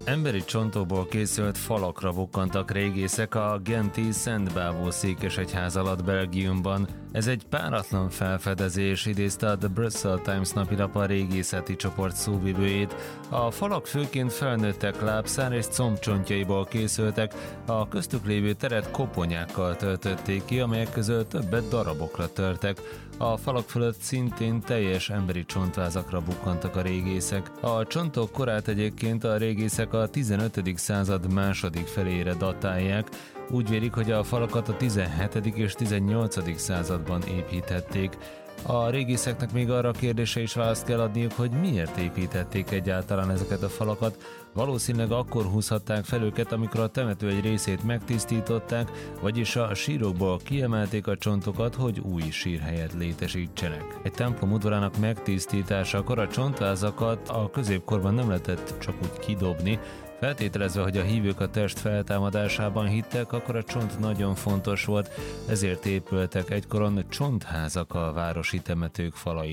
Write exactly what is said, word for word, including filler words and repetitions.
Emberi csontokból készült falakra bukkantak régészek a genti Szent Bávó székesegyház alatt Belgiumban. Ez egy páratlan felfedezés, idézte a The Brussels Times napilap a régészeti csoport szóvivőjét. A falak főként felnőttek lábszár és combcsontjaiból készültek, a köztük lévő teret koponyákkal töltötték ki, amelyek közül többet darabokra törtek. A falak fölött szintén teljes emberi csontvázakra bukkantak a régészek. A csontok korát egyébként a régészek a tizenötödik század második felére datálják. Úgy vélik, hogy a falakat a tizenhetedik és tizennyolcadik században építhették. A régészeknek még arra a kérdésre is választ kell adniuk, hogy miért építették egyáltalán ezeket a falakat. Valószínűleg akkor húzhatták fel őket, amikor a temető egy részét megtisztították, vagyis a sírokból kiemelték a csontokat, hogy új sírhelyet létesítsenek. Egy templom udvarának megtisztításakor a csontvázakat a középkorban nem lehetett csak úgy kidobni. Feltételezve, hogy a hívők a test feltámadásában hittek, akkor a csont nagyon fontos volt, ezért épültek egykoron csontházak a városi temetők falain.